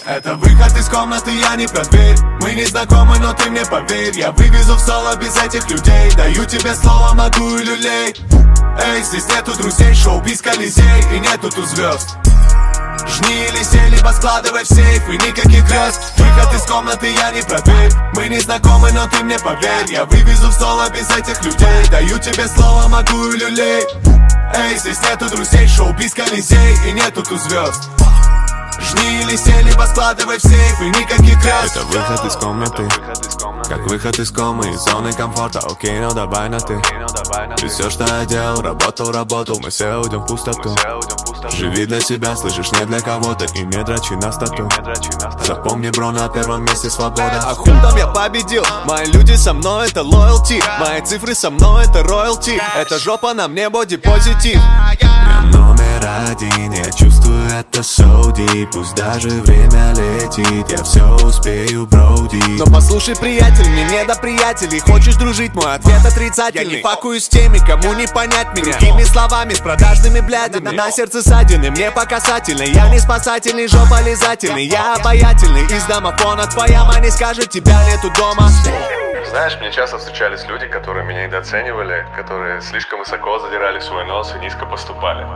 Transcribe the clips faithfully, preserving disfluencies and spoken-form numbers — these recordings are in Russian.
Это выход из комнаты, я не про дверь. Мы не знакомы, но ты мне поверь. Я вывезу в соло без этих людей. Даю тебе слово, могу и люлей. Эй, здесь нету друзей, шоу без колизей. И нету тут звезд. Жни или сей, либо складывай в сейф. И никаких грез. Выход из комнаты, я не про дверь. Мы не знакомы, но ты мне поверь. Я вывезу в соло без этих людей. Даю тебе слово, могу и люлей. Эй, здесь нету друзей, шоу без колизей. И нету тут звезд. Жни или сей, либо складывай в сейф. И никаких грез. Это выход из комнаты, как выход из комы, из зоны комфорта. Окей, ну давай на ты. Ты все, что я делал, работал, работал. Мы все уйдем в пустоту. Живи для себя, слышишь, не для кого-то. И не дрочи на стату. Запомни, бро, на первом месте свобода. А хуй там я победил. Мои люди со мной, это лоялти. Мои цифры со мной, это роялти. Это жопа на мне, бодипозитив. Я номер один, я чувствую это so deep. Пусть даже время летит, я все успею, броуди. Но послушай, приятель, мне не до приятелей. Хочешь дружить, мой ответ отрицательный. Я не факую с теми, кому не понять меня. Другими словами, с продажными блядями. На сердце ссадины, мне по касательной. Я не спасательный, жопа лизательный. Я обаятельный, из домофона твоя мама не скажет, тебя нету дома. Знаешь, мне часто встречались люди, которые меня недооценивали, которые слишком высоко задирали свой нос и низко поступали.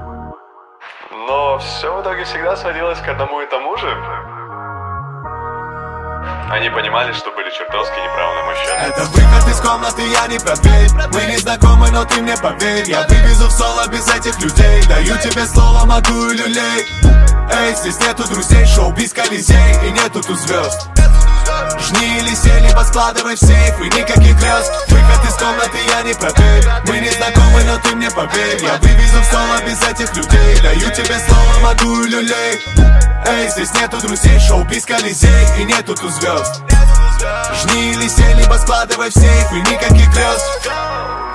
Но все в итоге всегда сводилось к одному и тому же. Они понимали, что были чертовски неправы на мой счет. Это выход из комнаты, я не про дверь. Мы не знакомы, но ты мне поверь. Я вывезу в соло без этих людей. Даю тебе слово, могу и люлей. Эй, здесь нету друзей, шоу без колизей. И нету тут звезд. Жни или сей, либо складывай в сейф. И никаких грез. Выход из комнаты, я не про дверь. Мы не знакомы, но ты мне поверь. Я вывезу в соло без этих людей. Даю тебе слово, могу и люлей. Эй, здесь нету друзей, шоу без колизей. И нету тут звезд. Жни или сей, либо складывай в сейф. И никаких грез.